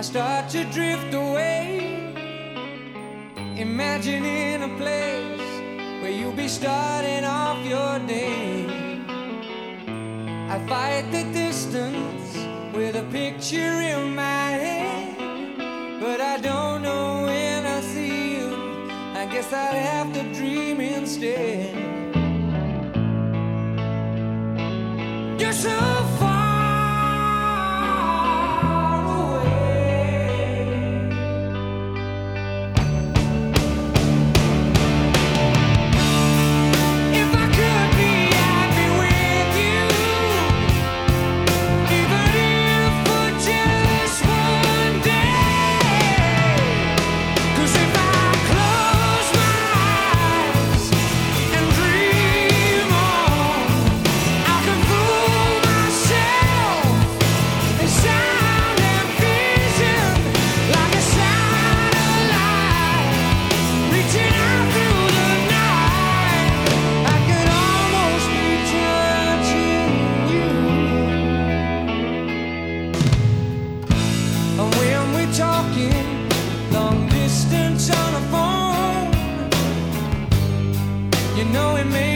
start to drift away, imagining a place where you'll be starting off your day. I fight the distance with a picture in my head, but I don't know when I'll see you. I guess I'd have to dream instead. You're so far talking long distance on a phone, you know it may